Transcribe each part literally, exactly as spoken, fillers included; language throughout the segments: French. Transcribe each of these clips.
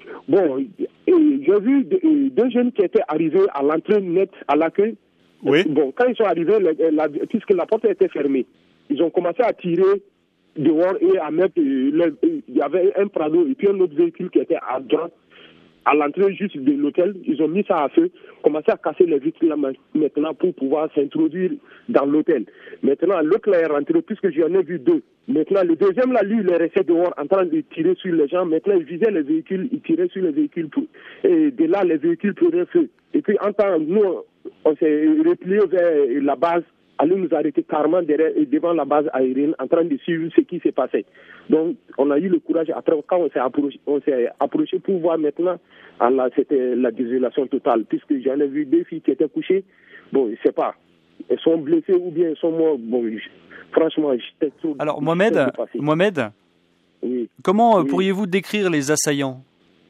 Bon, j'ai vu deux, deux jeunes qui étaient arrivés à l'entrée nette, à l'accueil. Oui. Bon, quand ils sont arrivés, la, la, puisque la porte était fermée, ils ont commencé à tirer dehors et à mettre, le, il y avait un Prado et puis un autre véhicule qui était à droite, à l'entrée juste de l'hôtel. Ils ont mis ça à feu, commencé à casser les vitres là maintenant pour pouvoir s'introduire dans l'hôtel. Maintenant, l'autre là est rentré, puisque j'en ai vu deux. Maintenant, le deuxième là, lui, il est resté dehors en train de tirer sur les gens. Maintenant, il visait les véhicules, il tirait sur les véhicules. Pour, et de là, les véhicules prenaient feu. Et puis, en temps, nous, on s'est replié vers la base, aller nous arrêter carrément derrière, devant la base aérienne en train de suivre ce qui s'est passé. Donc, on a eu le courage, après, quand on s'est approché, on s'est approché pour voir maintenant, là, c'était la désolation totale, puisque j'en ai vu deux filles qui étaient couchées. Bon, je ne sais pas, elles sont blessées ou bien elles sont mortes. Bon, je, franchement, j'étais trop... Alors, Mohamed, Mohamed oui. comment oui. pourriez-vous décrire les assaillants?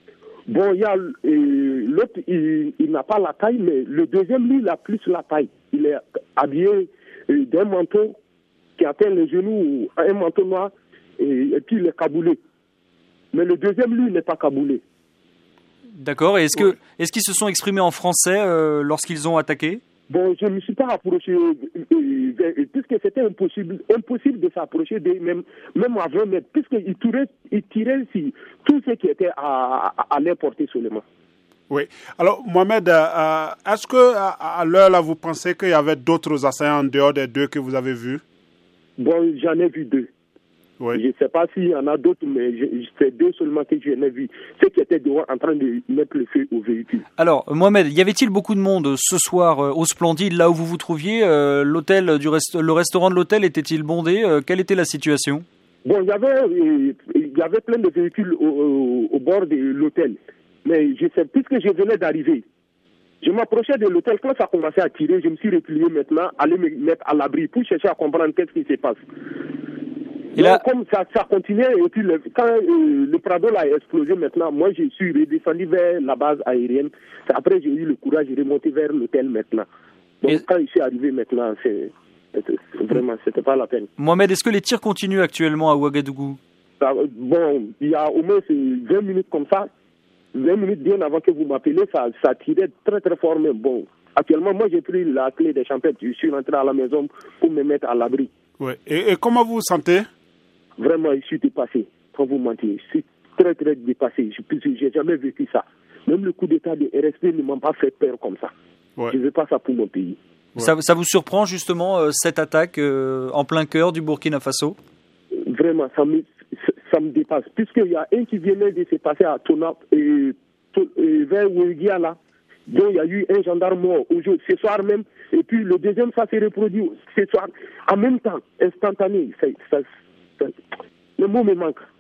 Bon, il y a euh, l'autre, il, il n'a pas la taille, mais le deuxième, lui, il a plus la taille. Il est habillé euh, d'un manteau qui atteint les genoux, un manteau noir, et, et puis il est caboulé. Mais le deuxième, lui, il n'est pas caboulé. D'accord. Et est-ce que, est-ce qu'ils se sont exprimés en français euh, lorsqu'ils ont attaqué? Bon, je ne me suis pas approché, euh, euh, puisque c'était impossible, impossible de s'approcher d'eux, même, même à vingt mètres, puisqu'ils tiraient, ils tiraient si, tout ce qui était à, à, à leur portée seulement. Oui. Alors, Mohamed, euh, est-ce que à, à l'heure là, vous pensez qu'il y avait d'autres assaillants en dehors des deux que vous avez vus? Bon, j'en ai vu deux. Oui. Je ne sais pas s'il y en a d'autres, mais c'est deux seulement que j'en ai vu. Ceux qui étaient dehors en train de mettre le feu au véhicule. Alors, Mohamed, y avait-il beaucoup de monde ce soir euh, au Splendide, là où vous vous trouviez? euh, L'hôtel du rest... Le restaurant de l'hôtel était-il bondé? euh, Quelle était la situation? Bon, il y avait, euh, il y avait plein de véhicules au, au, au bord de l'hôtel. Mais je sais, puisque je venais d'arriver, je m'approchais de l'hôtel. Quand ça commençait à tirer, je me suis replié maintenant, aller me mettre à l'abri pour chercher à comprendre qu'est-ce qui se passe. Et là, comme ça, ça continuait, et puis le, quand euh, le Prado a explosé maintenant, moi je suis redescendu vers la base aérienne. Après j'ai eu le courage de remonter vers l'hôtel maintenant. Donc et... quand je suis arrivé maintenant, c'est, c'est vraiment, c'était pas la peine. Mohamed, est-ce que les tirs continuent actuellement à Ouagadougou? Ça, bon, il y a au moins vingt minutes comme ça, vingt minutes bien avant que vous m'appelez, ça, ça tirait très très fort, mais bon, actuellement moi j'ai pris la clé des champettes, je suis rentré à la maison pour me mettre à l'abri. Oui. Et, et comment vous vous sentez? Vraiment, je suis dépassé, sans vous mentir. Je suis très, très dépassé. Je n'ai jamais vécu ça. Même le coup d'État de R S P ne m'a pas fait peur comme ça. Ouais. Je ne veux pas ça pour mon pays. Ouais. Ça, ça vous surprend justement, euh, cette attaque euh, en plein cœur du Burkina Faso? Vraiment, ça me, ça me dépasse. Puisqu'il y a un qui venait de se passer à Tona, et, et vers Ouéguia, là, dont il y a eu un gendarme mort aujourd'hui, ce soir même. Et puis le deuxième, ça s'est reproduit ce soir, en même temps, instantané. Ça, ça, le mot me manque.